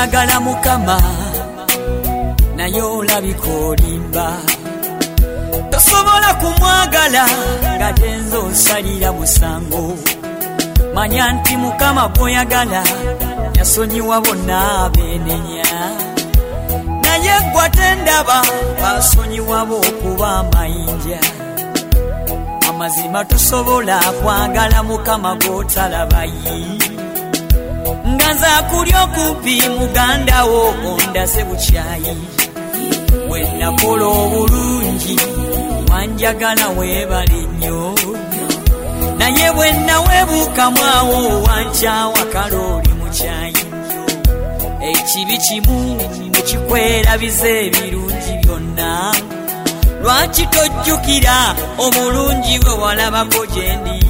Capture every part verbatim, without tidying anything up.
oyagala Mukama naye olabika olimba tosobola kumwagala nga tenza osalira musango manya nti Mukama gwoyagala yasonyiwa bonna abeenenya naye gwe tendaba basonyiwa b'okuba amayinja amazima tosobola kwagala Mukama gw'otalabayi nga nze akulya okumpi muganda wo ondase bukyayi bwe nakola obulungi wanjagala weebale nnyo naye bwe naweebuukamwawo wankyawa kalooli mukyayi nnyo ekibi kimu nekikwerabiza ebirungi byonna lwaki tojjukira omulungi bwe walabako gye ndi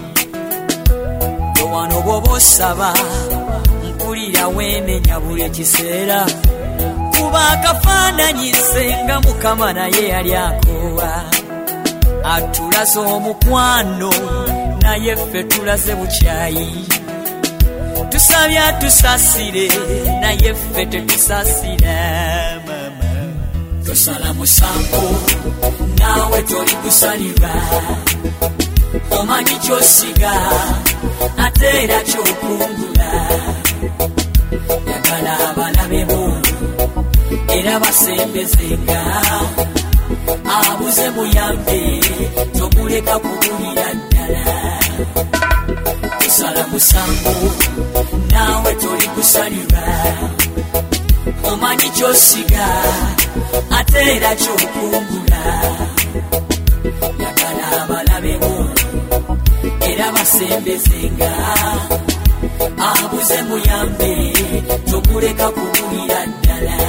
wano bw'oba osaba mpulira weemenya buli kiseera kuba akafaananyi senga Mukama naye yali akoowa atulaze omukwano naye ffe tulaze bukyayi tusabye atusasire naye ffe tetusasira tosala musango naawe toli kusalirwa omanyi kyosiga ate era kyokungula yagala abalabe bo era basembezenga abuze muyambe tomuleka kubulira ddala tusala musango naawe toli kusalirwa omanyi kyosiga ate era kyokungula yagala abalabe bo era basembezenga abuze muyambe tomuleka kubulira ddala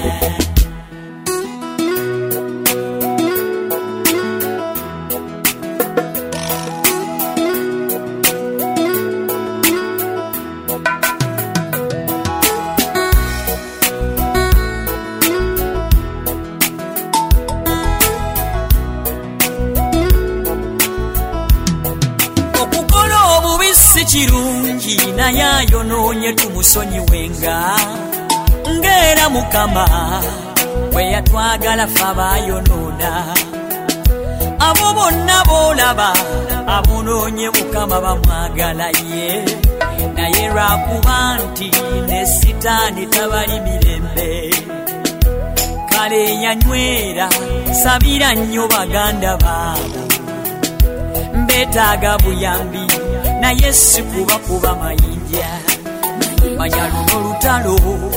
kirungi naye ayonoonye tumusonyiwenga ng'era Mukama bwe yatwagala ffe abaayonoona abo bonna boolaba amunoonye Mukama bamwagala ye naye lwakuba nti ne sitaani tabali mirembe kale yanywera sabira nnyo baganda baabo mbeetaaga buyambi naye si kuba kuba mayinja manya luno lutalo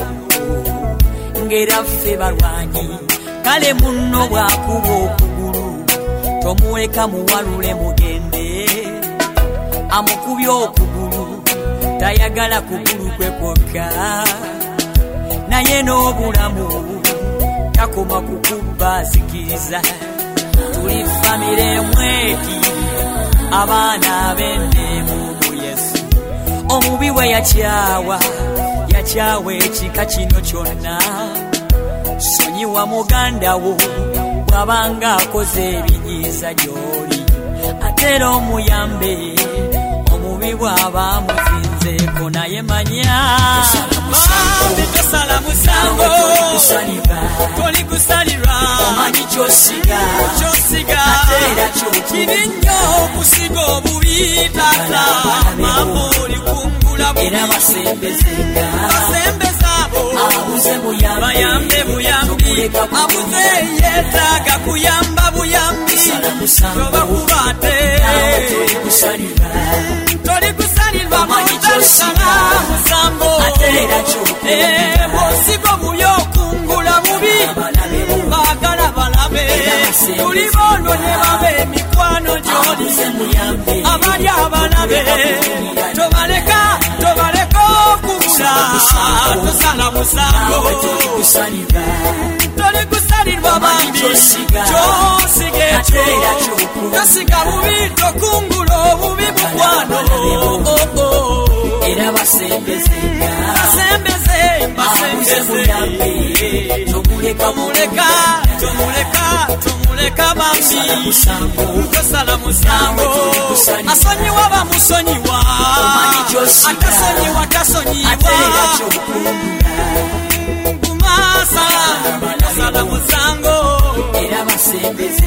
ng'era ffe balwanyi kale munno bw'akuba okugulu tomuleka muwalule mugende amukubye okugulu tayagala kugulu kwe kwokka naye n'obulamu takoma kukubba azikiriza tuli famire mweki abaana b'endeemu mu Yesu omubi we yakyawa yakyawa ekika kino kyonna sonyiwa muganda wo bw'abanga akoze ebinyiiza gy'oli ate era omuyambe omubi bw'aba amuzinzeeko naye manya bambi tosala musango toli kusalirwa omanyi kyosiga ate era kibi nnyo okusiga obubi taata mama oli kungula bubi era basembezenga basembeza abo abuze bayambe buyambi abuze yeetaaga kuyamba buyambi oba kuba ate toli kusalirwa toli kusalirwa mutalisala musango ate era kyokungula bw'osiga obubi okungula bubi baagala balabe tuli bono ne babe emikwano gy'oli abali abalabe tobaleka tobaleka okubula tosala musango toli kusalirwa bambi kyosiga ekyo tosiga bubi tokungula obubi mukwano era basembezenga basembeze basembeze tomuleka tomuleka tomuleka tomuleka bambi tosala musango asonyiwa bamusonyiwa atasonyiwa tasonyiwa Kumasa, masala musango, era basembeze.